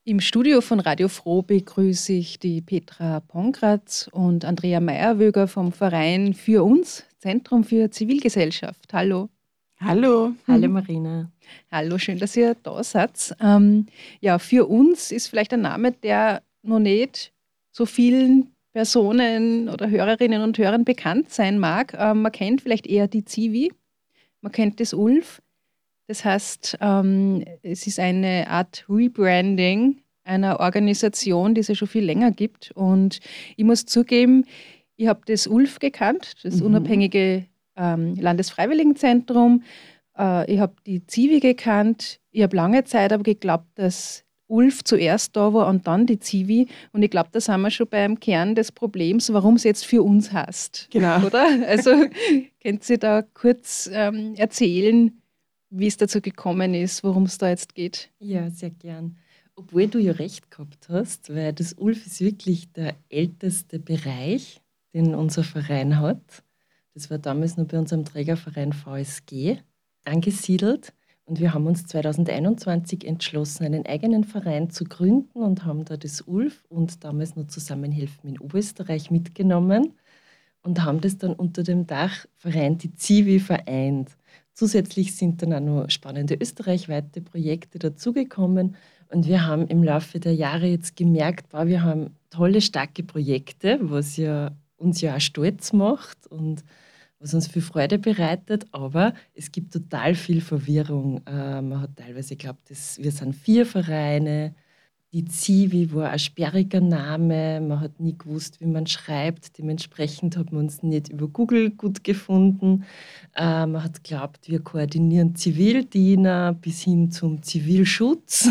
Im Studio von Radio Froh begrüße ich die Petra Pongratz und Andrea Meierwöger vom Verein Für uns, Zentrum für Zivilgesellschaft. Hallo. Hallo. Hallo Marina. Hallo, schön, dass ihr da seid. Ja, Für uns ist vielleicht ein Name, der noch nicht so vielen Personen oder Hörerinnen und Hörern bekannt sein mag. Man kennt vielleicht eher die Zivi, man kennt das ULF. Das heißt, es ist eine Art Rebranding einer Organisation, die es ja schon viel länger gibt. Und ich muss zugeben, ich habe das ULF gekannt, das unabhängige Landesfreiwilligenzentrum. Ich habe die Zivi gekannt. Ich habe lange Zeit aber geglaubt, dass ULF zuerst da war und dann die Zivi. Und ich glaube, da sind wir schon beim Kern des Problems, warum es jetzt für uns heißt. Genau. Oder? Also könnt ihr da kurz erzählen, wie es dazu gekommen ist, worum es da jetzt geht? Ja, sehr gern. Obwohl du ja recht gehabt hast, weil das ULF ist wirklich der älteste Bereich, den unser Verein hat. Das war damals nur bei unserem Trägerverein VSG angesiedelt. Und wir haben uns 2021 entschlossen, einen eigenen Verein zu gründen und haben da das ULF und damals nur Zusammenhelfen in Oberösterreich mitgenommen und haben das dann unter dem Dach Verein die Zivi vereint. Zusätzlich sind dann auch noch spannende österreichweite Projekte dazugekommen und wir haben im Laufe der Jahre jetzt gemerkt, wir haben tolle, starke Projekte, was ja uns ja auch stolz macht und was uns viel Freude bereitet, aber es gibt total viel Verwirrung. Man hat teilweise geglaubt, wir sind 4 Vereine. Die Zivi war ein sperriger Name, man hat nie gewusst, wie man schreibt. Dementsprechend hat man uns nicht über Google gut gefunden. Man hat geglaubt, wir koordinieren Zivildiener bis hin zum Zivilschutz.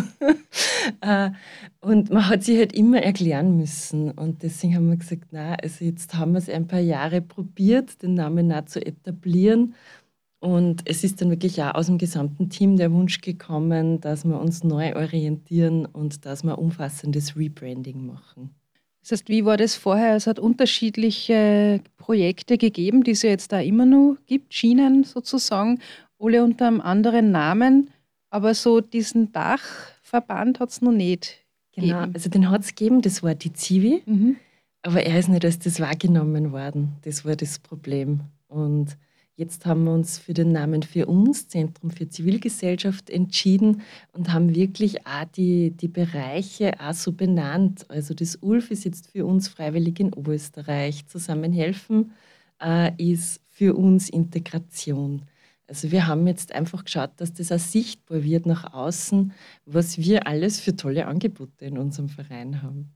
Und man hat sich halt immer erklären müssen. Und deswegen haben wir gesagt, also jetzt haben wir es ein paar Jahre probiert, den Namen auch zu etablieren. Und es ist dann wirklich auch aus dem gesamten Team der Wunsch gekommen, dass wir uns neu orientieren und dass wir umfassendes Rebranding machen. Das heißt, wie war das vorher? Es hat unterschiedliche Projekte gegeben, die es ja jetzt da immer noch gibt, Schienen sozusagen, alle unter einem anderen Namen, aber so diesen Dachverband hat es noch nicht Genau, gegeben. also den hat es gegeben, das war die Zivi, aber er ist nicht als das wahrgenommen worden. Das war das Problem. Und jetzt haben wir uns für den Namen Für uns, Zentrum für Zivilgesellschaft, entschieden und haben wirklich auch die Bereiche auch so benannt. Also das ULF ist jetzt für uns freiwillig in Oberösterreich. Zusammenhelfen ist für uns Integration. Also wir haben jetzt einfach geschaut, dass das auch sichtbar wird nach außen, was wir alles für tolle Angebote in unserem Verein haben.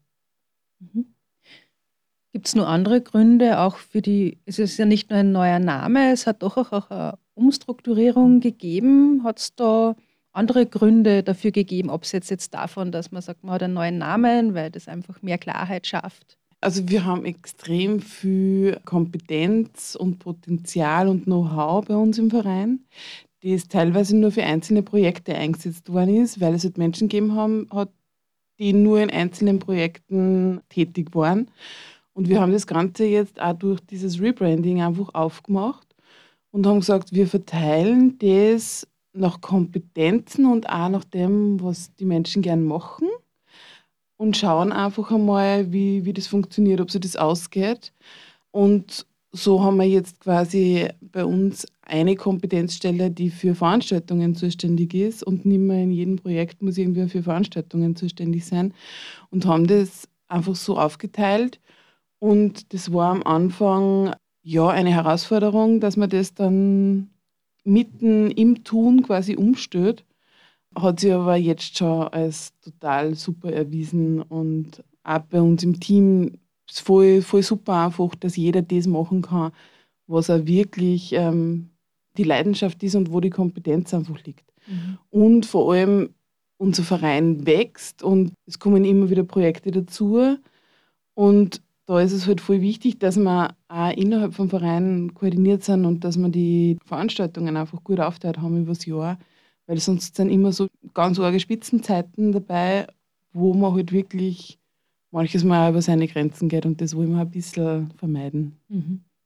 Gibt es noch andere Gründe, auch es ist ja nicht nur ein neuer Name, es hat doch auch eine Umstrukturierung gegeben. Hat es da andere Gründe dafür gegeben, ob es jetzt davon, dass man sagt, man hat einen neuen Namen, weil das einfach mehr Klarheit schafft? Also wir haben extrem viel Kompetenz und Potenzial und Know-how bei uns im Verein, das teilweise nur für einzelne Projekte eingesetzt worden ist, weil es halt Menschen gegeben hat, die nur in einzelnen Projekten tätig waren. Und wir haben das Ganze jetzt auch durch dieses Rebranding einfach aufgemacht und haben gesagt, wir verteilen das nach Kompetenzen und auch nach dem, was die Menschen gern machen und schauen einfach einmal, wie das funktioniert, ob sich das ausgeht. Und so haben wir jetzt quasi bei uns eine Kompetenzstelle, die für Veranstaltungen zuständig ist und nicht mehr in jedem Projekt muss irgendwer für Veranstaltungen zuständig sein und haben das einfach so aufgeteilt. Und das war am Anfang ja eine Herausforderung, dass man das dann mitten im Tun quasi umstellt. Hat sich aber jetzt schon als total super erwiesen und auch bei uns im Team ist voll, voll super einfach, dass jeder das machen kann, was auch wirklich die Leidenschaft ist und wo die Kompetenz einfach liegt. Und vor allem unser Verein wächst und es kommen immer wieder Projekte dazu und da ist es halt voll wichtig, dass wir auch innerhalb vom Verein koordiniert sind und dass wir die Veranstaltungen einfach gut aufteilt haben über das Jahr, weil sonst sind immer so ganz arge Spitzenzeiten dabei, wo man halt wirklich manches Mal auch über seine Grenzen geht und das wollen wir ein bisschen vermeiden.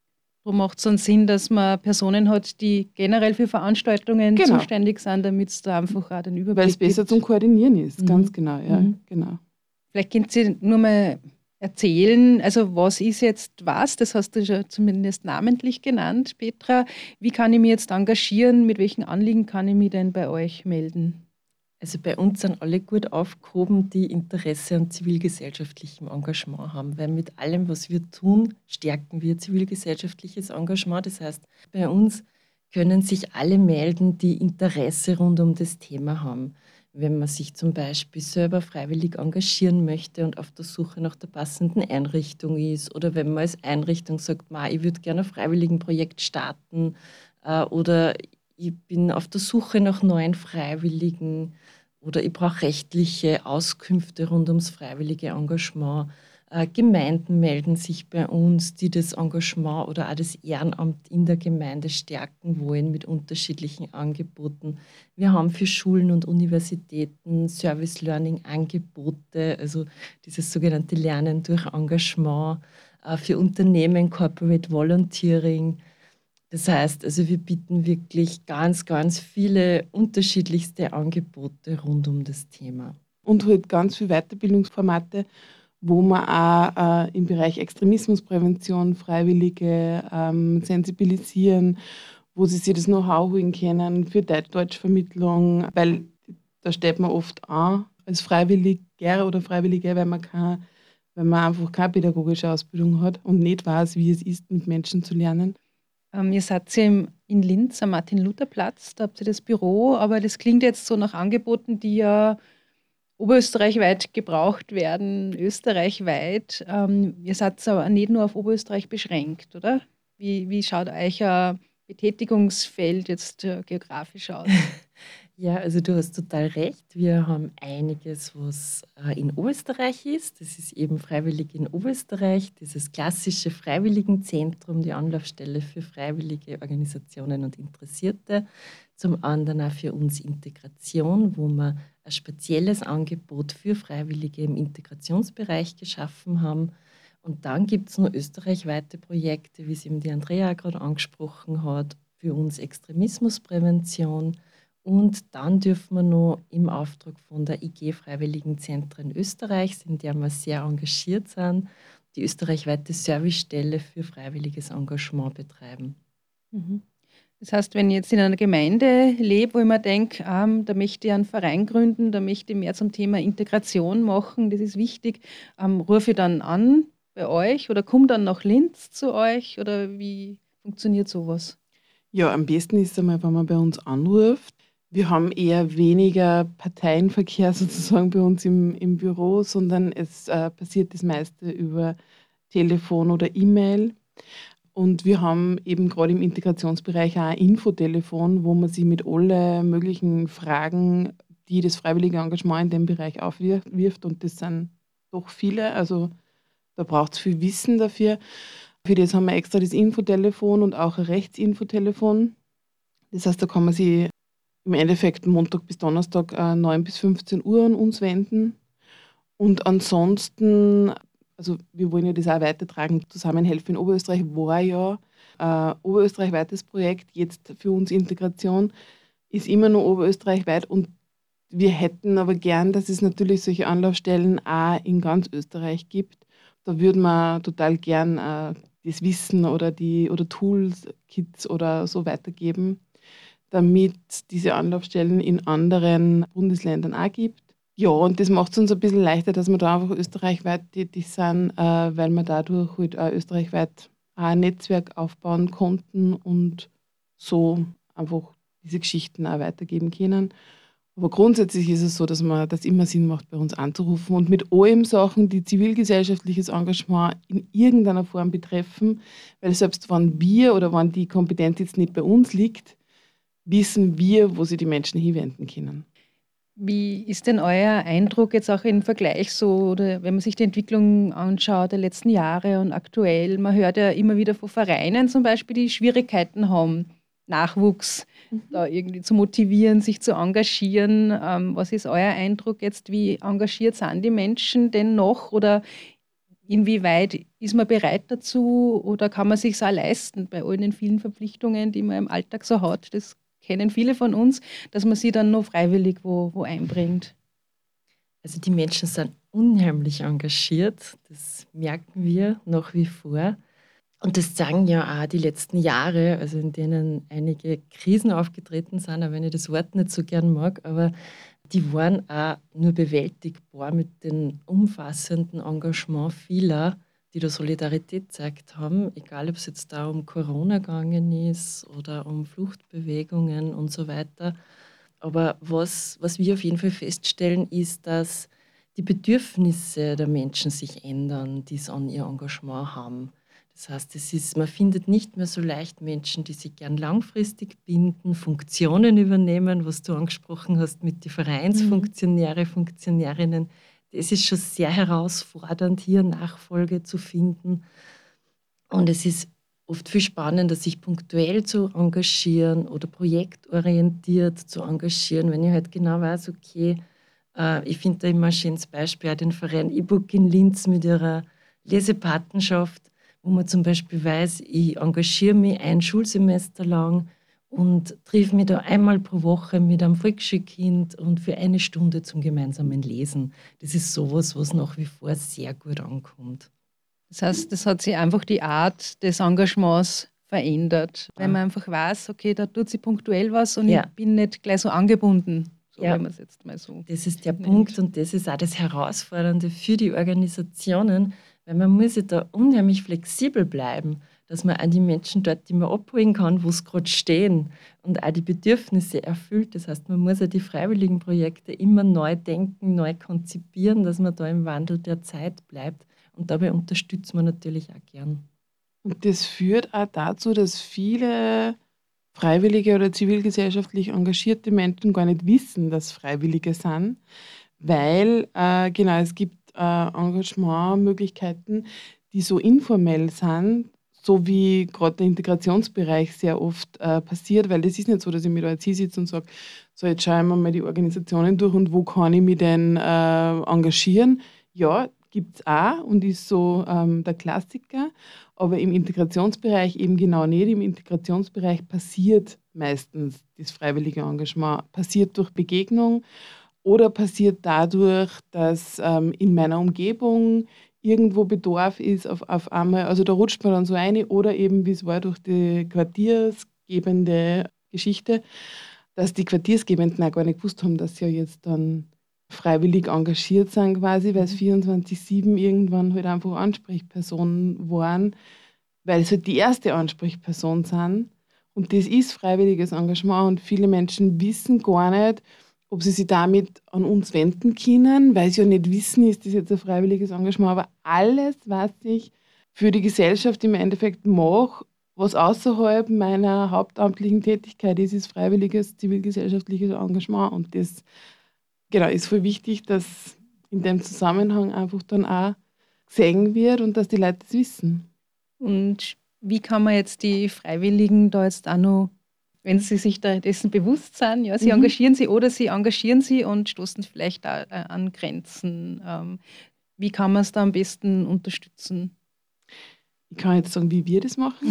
Darum macht es dann Sinn, dass man Personen hat, die generell für Veranstaltungen Genau. zuständig sind, damit es da einfach auch den Überblick Weil es besser gibt. zum Koordinieren ist, Mhm. ganz genau, ja, Mhm. genau. Vielleicht könnt Sie nur mal erzählen, also was ist jetzt was? Das hast du schon zumindest namentlich genannt, Petra. Wie kann ich mich jetzt engagieren? Mit welchen Anliegen kann ich mich denn bei euch melden? Also bei uns sind alle gut aufgehoben, die Interesse an zivilgesellschaftlichem Engagement haben, weil mit allem, was wir tun, stärken wir zivilgesellschaftliches Engagement. Das heißt, bei uns können sich alle melden, die Interesse rund um das Thema haben. Wenn man sich zum Beispiel selber freiwillig engagieren möchte und auf der Suche nach der passenden Einrichtung ist, oder wenn man als Einrichtung sagt, ich würde gerne ein Freiwilligenprojekt starten, oder ich bin auf der Suche nach neuen Freiwilligen, oder ich brauche rechtliche Auskünfte rund ums freiwillige Engagement. Gemeinden melden sich bei uns, die das Engagement oder auch das Ehrenamt in der Gemeinde stärken wollen mit unterschiedlichen Angeboten. Wir haben für Schulen und Universitäten Service-Learning-Angebote, also dieses sogenannte Lernen durch Engagement, für Unternehmen Corporate Volunteering. Das heißt, also wir bieten wirklich ganz, ganz viele unterschiedlichste Angebote rund um das Thema. Und halt ganz viele Weiterbildungsformate, wo man auch im Bereich Extremismusprävention Freiwillige sensibilisieren, wo sie sich das Know-how holen können für Deutschvermittlung, weil da steht man oft an als Freiwilliger oder Freiwillige, weil man einfach keine pädagogische Ausbildung hat und nicht weiß, wie es ist, mit Menschen zu lernen. Ihr seid ja in Linz am Martin-Luther-Platz, da habt ihr das Büro, aber das klingt jetzt so nach Angeboten, die ja oberösterreichweit gebraucht werden, österreichweit. Ihr seid aber nicht nur auf Oberösterreich beschränkt, oder? Wie schaut euer Betätigungsfeld jetzt geografisch aus? Ja, also du hast total recht. Wir haben einiges, was in Oberösterreich ist. Das ist eben Freiwillig in Oberösterreich, dieses klassische Freiwilligenzentrum, die Anlaufstelle für freiwillige Organisationen und Interessierte. Zum anderen auch für uns Integration, wo wir ein spezielles Angebot für Freiwillige im Integrationsbereich geschaffen haben. Und dann gibt es noch österreichweite Projekte, wie es eben die Andrea gerade angesprochen hat, für uns Extremismusprävention. Und dann dürfen wir noch im Auftrag von der IG Freiwilligenzentren Österreichs, in der wir sehr engagiert sind, die österreichweite Servicestelle für freiwilliges Engagement betreiben. Mhm. Das heißt, wenn ich jetzt in einer Gemeinde lebe, wo ich mir denke, da möchte ich einen Verein gründen, da möchte ich mehr zum Thema Integration machen, das ist wichtig, rufe ich dann an bei euch oder komme dann nach Linz zu euch oder wie funktioniert sowas? Ja, am besten ist es einmal, wenn man bei uns anruft. Wir haben eher weniger Parteienverkehr sozusagen bei uns im Büro, sondern es passiert das meiste über Telefon oder E-Mail. Und wir haben eben gerade im Integrationsbereich auch ein Infotelefon, wo man sich mit allen möglichen Fragen, die das freiwillige Engagement in dem Bereich aufwirft. Und das sind doch viele. Also da braucht es viel Wissen dafür. Für das haben wir extra das Infotelefon und auch ein Rechtsinfotelefon. Das heißt, da kann man sich im Endeffekt Montag bis Donnerstag 9 bis 15 Uhr an uns wenden. Und ansonsten, also wir wollen ja das auch weitertragen. Zusammenhelfen in Oberösterreich war ja ein oberösterreichweites Projekt. Jetzt für uns Integration ist immer nur oberösterreichweit. Und wir hätten aber gern, dass es natürlich solche Anlaufstellen auch in ganz Österreich gibt. Da würden wir total gern das Wissen oder Tools, Kits oder so weitergeben, damit diese Anlaufstellen in anderen Bundesländern auch gibt. Ja, und das macht es uns ein bisschen leichter, dass wir da einfach österreichweit tätig sind, weil wir dadurch halt auch österreichweit auch ein Netzwerk aufbauen konnten und so einfach diese Geschichten auch weitergeben können. Aber grundsätzlich ist es so, dass das immer Sinn macht, bei uns anzurufen und mit allen Sachen, die zivilgesellschaftliches Engagement in irgendeiner Form betreffen, weil selbst wenn wir oder wenn die Kompetenz jetzt nicht bei uns liegt, wissen wir, wo sie die Menschen hinwenden können. Wie ist denn euer Eindruck jetzt auch im Vergleich so, oder wenn man sich die Entwicklung anschaut der letzten Jahre und aktuell? Man hört ja immer wieder von Vereinen zum Beispiel, die Schwierigkeiten haben, Nachwuchs da irgendwie zu motivieren, sich zu engagieren. Was ist euer Eindruck jetzt? Wie engagiert sind die Menschen denn noch? Oder Inwieweit ist man bereit dazu oder kann man sich auch leisten bei all den vielen Verpflichtungen, die man im Alltag so hat? Das kennen viele von uns, dass man sie dann nur freiwillig wo einbringt. Also die Menschen sind unheimlich engagiert, das merken wir nach wie vor. Und das sagen ja auch die letzten Jahre, also in denen einige Krisen aufgetreten sind, auch wenn ich das Wort nicht so gern mag, aber die waren auch nur bewältigbar mit dem umfassenden Engagement vieler, die da Solidarität gezeigt haben, egal ob es jetzt da um Corona gegangen ist oder um Fluchtbewegungen und so weiter. Aber was wir auf jeden Fall feststellen, ist, dass die Bedürfnisse der Menschen sich ändern, die es an ihr Engagement haben. Das heißt, man findet nicht mehr so leicht Menschen, die sich gern langfristig binden, Funktionen übernehmen, was du angesprochen hast mit den Vereinsfunktionäre, Funktionärinnen. Das ist schon sehr herausfordernd, hier Nachfolge zu finden. Und es ist oft viel spannender, sich punktuell zu engagieren oder projektorientiert zu engagieren, wenn ich halt genau weiß, okay, ich finde da immer ein schönes Beispiel, auch den Verein E-Book in Linz mit ihrer Lesepatenschaft, wo man zum Beispiel weiß, ich engagiere mich ein Schulsemester lang und treffe mich da einmal pro Woche mit einem Volksschulkind und für eine Stunde zum gemeinsamen Lesen. Das ist sowas, was nach wie vor sehr gut ankommt. Das heißt, das hat sich einfach die Art des Engagements verändert, weil man einfach weiß, okay, da tut sie punktuell was und ich bin nicht gleich so angebunden, so wenn man es jetzt mal so Das ist der nennt. Punkt und das ist auch das Herausfordernde für die Organisationen, weil man muss ja da unheimlich flexibel bleiben, dass man auch die Menschen dort, die man abholen kann, wo sie gerade stehen und auch die Bedürfnisse erfüllt. Das heißt, man muss ja die freiwilligen Projekte immer neu denken, neu konzipieren, dass man da im Wandel der Zeit bleibt. Und dabei unterstützt man natürlich auch gern. Und das führt auch dazu, dass viele freiwillige oder zivilgesellschaftlich engagierte Menschen gar nicht wissen, dass Freiwillige sind, weil genau, es gibt Engagementmöglichkeiten, die so informell sind, so wie gerade der Integrationsbereich sehr oft passiert, weil das ist nicht so, dass ich mir da jetzt hinsitze und sage, so jetzt schauen wir mal die Organisationen durch und wo kann ich mich denn engagieren. Ja, gibt es auch und ist so der Klassiker, aber im Integrationsbereich eben genau nicht. Im Integrationsbereich passiert meistens das freiwillige Engagement, passiert durch Begegnung oder passiert dadurch, dass in meiner Umgebung irgendwo Bedarf ist auf einmal, also da rutscht man dann so rein oder eben, wie es war, durch die quartiersgebende Geschichte, dass die Quartiersgebenden auch gar nicht gewusst haben, dass sie ja jetzt dann freiwillig engagiert sind quasi, weil es 24/7 irgendwann halt einfach Ansprechpersonen waren, weil es halt die erste Ansprechperson sind. Und das ist freiwilliges Engagement und viele Menschen wissen gar nicht, ob sie sich damit an uns wenden können, weil sie ja nicht wissen, ist das jetzt ein freiwilliges Engagement. Aber alles, was ich für die Gesellschaft im Endeffekt mache, was außerhalb meiner hauptamtlichen Tätigkeit ist, ist freiwilliges zivilgesellschaftliches Engagement. Und das genau, ist voll wichtig, dass in dem Zusammenhang einfach dann auch gesehen wird und dass die Leute das wissen. Und wie kann man jetzt die Freiwilligen da jetzt auch noch, wenn sie sich da dessen bewusst sind, ja, sie engagieren sie oder sie engagieren sie und stoßen vielleicht da an Grenzen. Wie kann man es da am besten unterstützen? Ich kann jetzt sagen, wie wir das machen.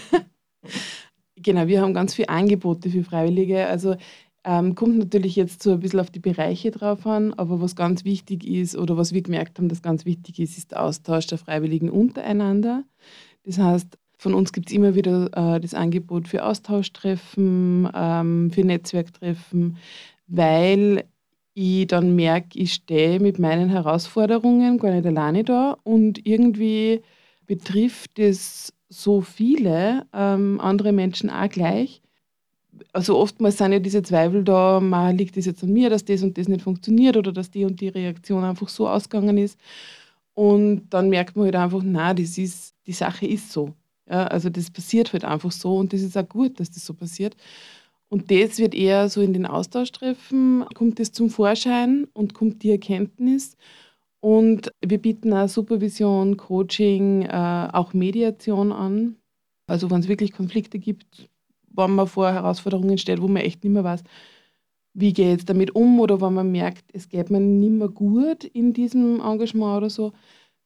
Genau, wir haben ganz viele Angebote für Freiwillige. Also kommt natürlich jetzt so ein bisschen auf die Bereiche drauf an, aber was ganz wichtig ist oder was wir gemerkt haben, dass ganz wichtig ist, ist der Austausch der Freiwilligen untereinander. Das heißt, von uns gibt es immer wieder das Angebot für Austauschtreffen, für Netzwerktreffen, weil ich dann merke, ich stehe mit meinen Herausforderungen gar nicht alleine da und irgendwie betrifft es so viele andere Menschen auch gleich. Also oftmals sind ja diese Zweifel da, liegt das jetzt an mir, dass das und das nicht funktioniert oder dass die und die Reaktion einfach so ausgegangen ist. Und dann merkt man halt einfach, nein, die Sache ist so. Ja, also das passiert halt einfach so und das ist auch gut, dass das so passiert. Und das wird eher so in den Austauschtreffen, kommt das zum Vorschein und kommt die Erkenntnis. Und wir bieten auch Supervision, Coaching, auch Mediation an. Also wenn es wirklich Konflikte gibt, wenn man vor Herausforderungen steht, wo man echt nicht mehr weiß, wie gehe ich jetzt damit um oder wenn man merkt, es geht mir nicht mehr gut in diesem Engagement oder so,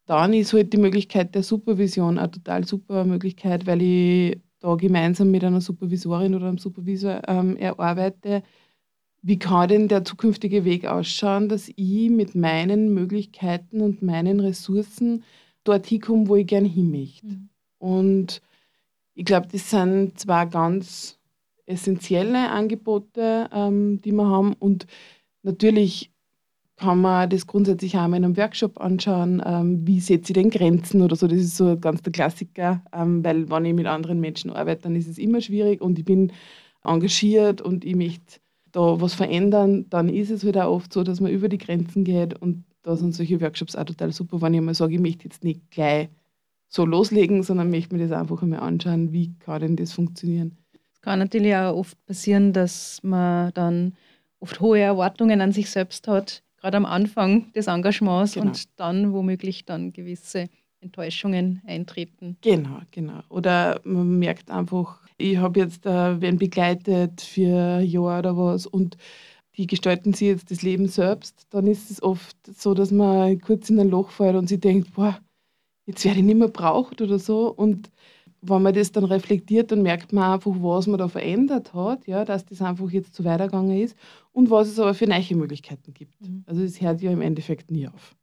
Dann ist halt die Möglichkeit der Supervision eine total super Möglichkeit, weil ich da gemeinsam mit einer Supervisorin oder einem Supervisor erarbeite, wie kann denn der zukünftige Weg ausschauen, dass ich mit meinen Möglichkeiten und meinen Ressourcen dort hinkomme, wo ich gern hin möchte. Und ich glaube, das sind zwei ganz essentielle Angebote, die wir haben. Und natürlich kann man das grundsätzlich auch mal in einem Workshop anschauen, wie setze ich denn Grenzen oder so. Das ist so ganz der Klassiker, weil wenn ich mit anderen Menschen arbeite, dann ist es immer schwierig und ich bin engagiert und ich möchte da was verändern, dann ist es halt auch oft so, dass man über die Grenzen geht und da sind solche Workshops auch total super, wenn ich mal sage, ich möchte jetzt nicht gleich so loslegen, sondern möchte mir das einfach einmal anschauen, wie kann denn das funktionieren. Es kann natürlich auch oft passieren, dass man dann oft hohe Erwartungen an sich selbst hat, gerade am Anfang des Engagements Genau. und dann womöglich dann gewisse Enttäuschungen eintreten. Genau. Oder man merkt einfach, ich habe jetzt wen begleitet für ein Jahr oder was und die gestalten sich jetzt das Leben selbst. Dann ist es oft so, dass man kurz in ein Loch fällt und sich denkt, boah, jetzt werde ich nicht mehr braucht oder so. Und wenn man das dann reflektiert, dann merkt man einfach, was man da verändert hat, ja, dass das einfach jetzt so weitergegangen ist und was es aber für neue Möglichkeiten gibt. Also es hört ja im Endeffekt nie auf.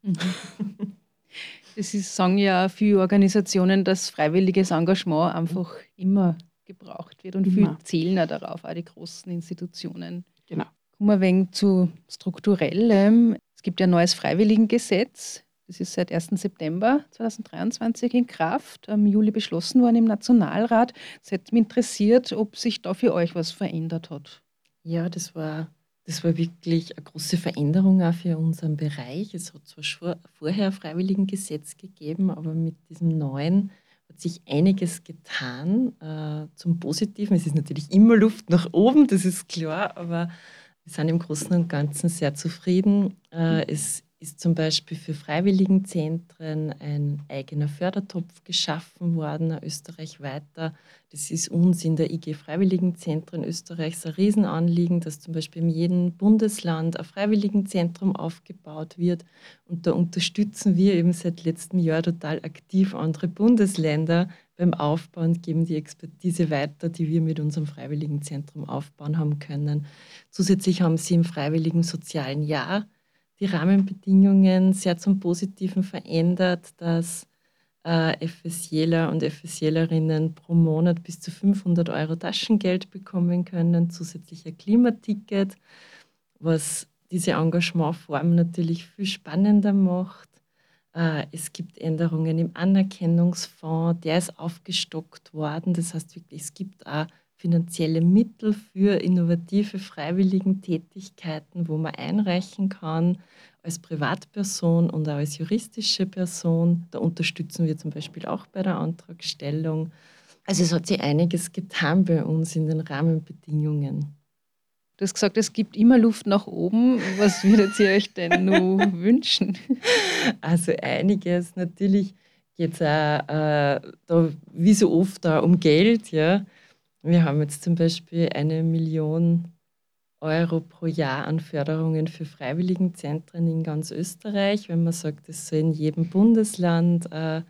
Das ist, sagen ja viele Organisationen, dass freiwilliges Engagement einfach immer gebraucht wird und Immer. viele zählen ja darauf, auch die großen Institutionen. Genau. Kommen wir ein wenig zu Strukturellem. Es gibt ja ein neues Freiwilligengesetz. Das ist seit 1. September 2023 in Kraft, im Juli beschlossen worden im Nationalrat. Es hätte mich interessiert, ob sich da für euch was verändert hat. Ja, das war wirklich eine große Veränderung auch für unseren Bereich. Es hat zwar vorher ein Freiwilligengesetz gegeben, aber mit diesem neuen hat sich einiges getan zum Positiven. Es ist natürlich immer Luft nach oben, das ist klar, aber wir sind im Großen und Ganzen sehr zufrieden. Es ist zum Beispiel für Freiwilligenzentren ein eigener Fördertopf geschaffen worden, österreichweiter. Das ist uns in der IG Freiwilligenzentren Österreichs ein Riesenanliegen, dass zum Beispiel in jedem Bundesland ein Freiwilligenzentrum aufgebaut wird. Und da unterstützen wir eben seit letztem Jahr total aktiv andere Bundesländer beim Aufbau und geben die Expertise weiter, die wir mit unserem Freiwilligenzentrum aufbauen haben können. Zusätzlich haben sie im Freiwilligen Sozialen Jahr die Rahmenbedingungen sehr zum Positiven verändert, dass FSJler und FSJlerinnen pro Monat bis zu 500 € Taschengeld bekommen können, zusätzlich ein Klimaticket, was diese Engagementform natürlich viel spannender macht. Es gibt Änderungen im Anerkennungsfonds, der ist aufgestockt worden. Das heißt wirklich, es gibt auch finanzielle Mittel für innovative Freiwilligentätigkeiten, wo man einreichen kann als Privatperson und auch als juristische Person. Da unterstützen wir zum Beispiel auch bei der Antragstellung. Also es hat sich einiges getan bei uns in den Rahmenbedingungen. Du hast gesagt, es gibt immer Luft nach oben. Was würdet ihr euch denn nur wünschen? Also einiges. Natürlich geht es auch da, wie so oft da um Geld. Ja. Wir haben jetzt zum Beispiel 1 Million € pro Jahr an Förderungen für Freiwilligenzentren in ganz Österreich. Wenn man sagt, es soll in jedem Bundesland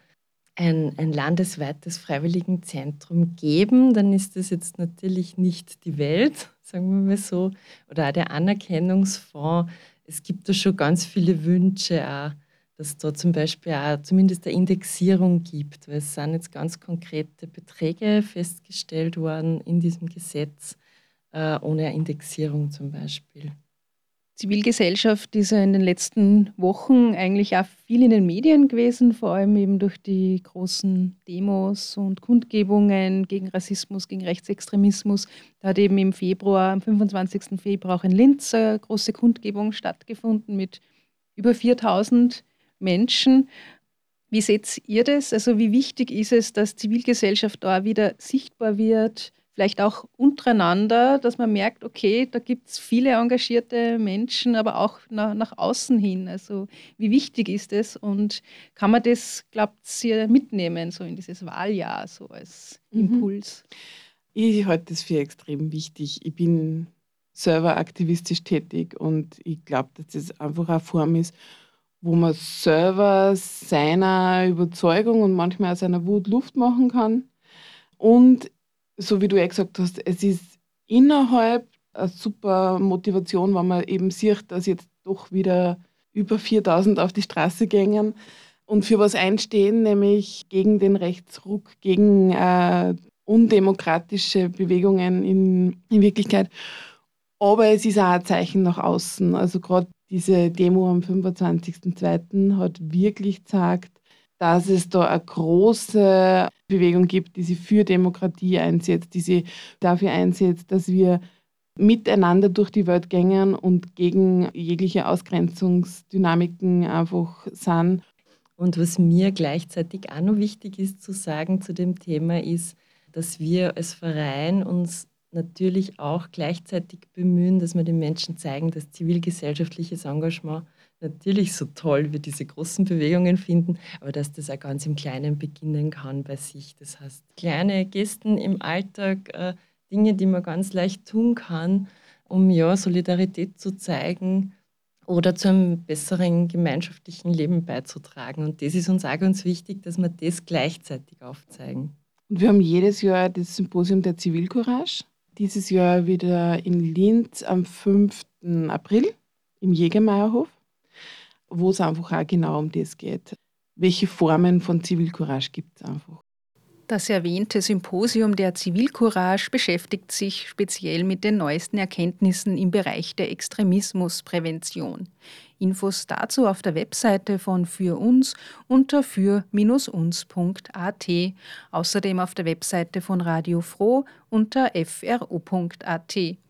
ein landesweites Freiwilligenzentrum geben, dann ist das jetzt natürlich nicht die Welt, sagen wir mal so. Oder auch der Anerkennungsfonds. Es gibt da schon ganz viele Wünsche auch, dass da zum Beispiel auch zumindest eine Indexierung gibt, weil es sind jetzt ganz konkrete Beträge festgestellt worden in diesem Gesetz, ohne eine Indexierung zum Beispiel. Zivilgesellschaft ist ja in den letzten Wochen eigentlich auch viel in den Medien gewesen, vor allem eben durch die großen Demos und Kundgebungen gegen Rassismus, gegen Rechtsextremismus. Da hat eben im Februar, am 25. Februar auch in Linz eine große Kundgebung stattgefunden mit über 4.000 Menschen. Wie seht ihr das? Also wie wichtig ist es, dass Zivilgesellschaft da wieder sichtbar wird, vielleicht auch untereinander, dass man merkt, okay, da gibt es viele engagierte Menschen, aber auch nach außen hin. Also wie wichtig ist es und kann man das, glaubt ihr, mitnehmen, so in dieses Wahljahr, so als Impuls? Ich halte das für extrem wichtig. Ich bin selber aktivistisch tätig und ich glaube, dass das einfach eine Form ist, wo man selber seiner Überzeugung und manchmal auch seiner Wut Luft machen kann. Und so wie du ja gesagt hast, es ist innerhalb eine super Motivation, wenn man eben sieht, dass jetzt doch wieder über 4.000 auf die Straße gingen und für was einstehen, nämlich gegen den Rechtsruck, gegen undemokratische Bewegungen in Wirklichkeit. Aber es ist auch ein Zeichen nach außen. Also gerade diese Demo am 25.02. hat wirklich gezeigt, dass es da eine große Bewegung gibt, die sich für Demokratie einsetzt, die sich dafür einsetzt, dass wir miteinander durch die Welt gehen und gegen jegliche Ausgrenzungsdynamiken einfach sind. Und was mir gleichzeitig auch noch wichtig ist zu sagen zu dem Thema ist, dass wir als Verein uns natürlich auch gleichzeitig bemühen, dass wir den Menschen zeigen, dass zivilgesellschaftliches Engagement natürlich so toll wie diese großen Bewegungen finden, aber dass das auch ganz im Kleinen beginnen kann bei sich. Das heißt, kleine Gesten im Alltag, Dinge, die man ganz leicht tun kann, um ja Solidarität zu zeigen oder zu einem besseren gemeinschaftlichen Leben beizutragen. Und das ist uns auch ganz wichtig, dass wir das gleichzeitig aufzeigen. Und wir haben jedes Jahr das Symposium der Zivilcourage. Dieses Jahr wieder in Linz am 5. April im Jägermeierhof, wo es einfach auch genau um das geht. Welche Formen von Zivilcourage gibt es einfach? Das erwähnte Symposium der Zivilcourage beschäftigt sich speziell mit den neuesten Erkenntnissen im Bereich der Extremismusprävention. Infos dazu auf der Webseite von Für uns unter für-uns.at, außerdem auf der Webseite von Radio Froh unter fro.at.